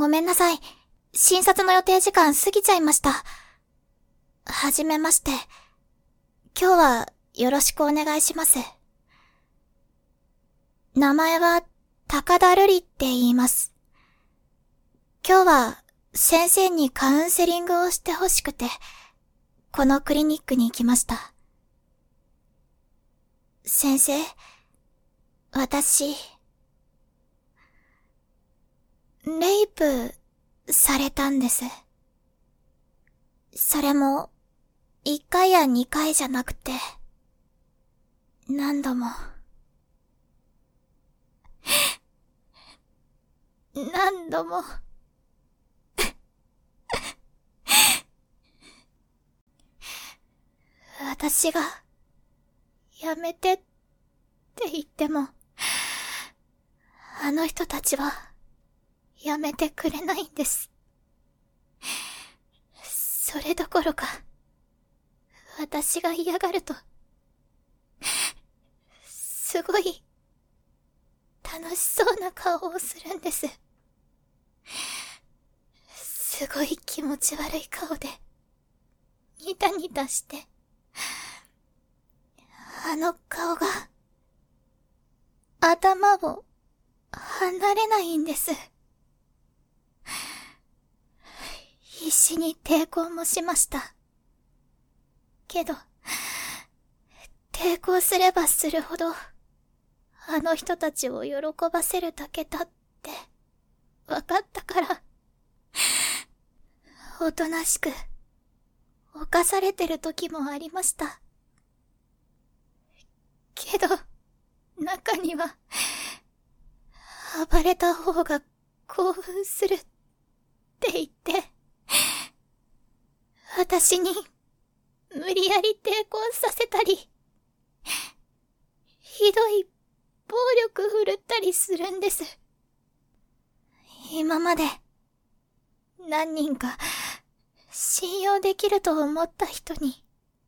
ごめんなさい。診察の予定時間過ぎちゃいました。はじめまして。今日はよろしくお願いします。名前は高田瑠璃って言います。今日は先生にカウンセリングをしてほしくて、このクリニックに行きました。先生、私、レイプされたんです。それも、1回や2回じゃなくて、何度も。何度も。私が、やめてって言っても、あの人たちは、やめてくれないんです。それどころか、私が嫌がると、すごい、楽しそうな顔をするんです。すごい気持ち悪い顔で、ニタニタして、あの顔が、頭を離れないんです。必死に抵抗もしました。けど、抵抗すればするほど、あの人たちを喜ばせるだけだって、わかったから、おとなしく、犯されてる時もありました。けど、中には、暴れた方が興奮するって言って、私に無理やり抵抗させたり、ひどい暴力振るったりするんです。今まで何人か信用できると思った人に、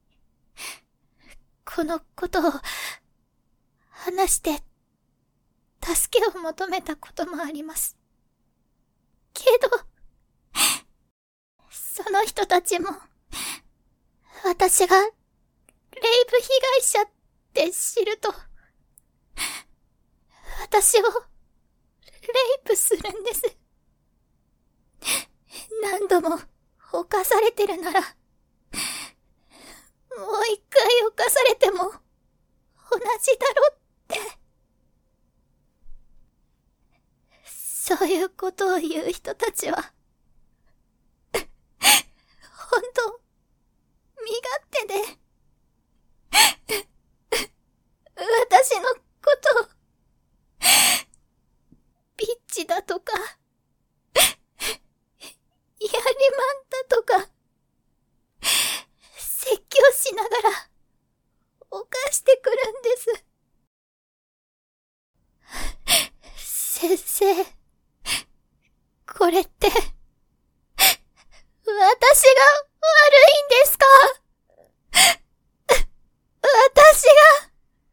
このことを話して助けを求めたこともあります。けど、その人たちも、私がレイプ被害者って知ると、私をレイプするんです。何度も犯されてるなら、もう一回犯されても同じだろって。そういうことを言う人たちは、本当、身勝手で、私のことを、ビッチだとか、やりまんだとか、説教しながら、犯してくるんです。先生、これって、私が悪いんですか？私が、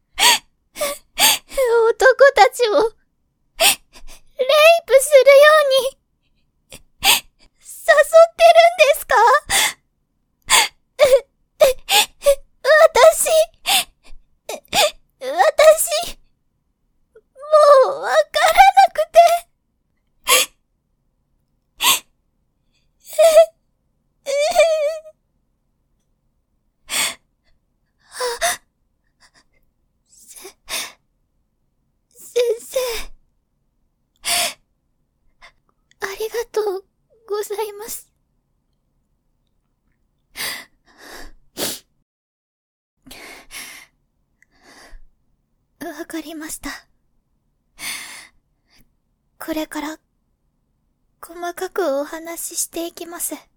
男たちを、レイプするように、誘ってるんですか？私、もうわからなくて。先生、ありがとうございます。わかりました。これから細かくお話ししていきます。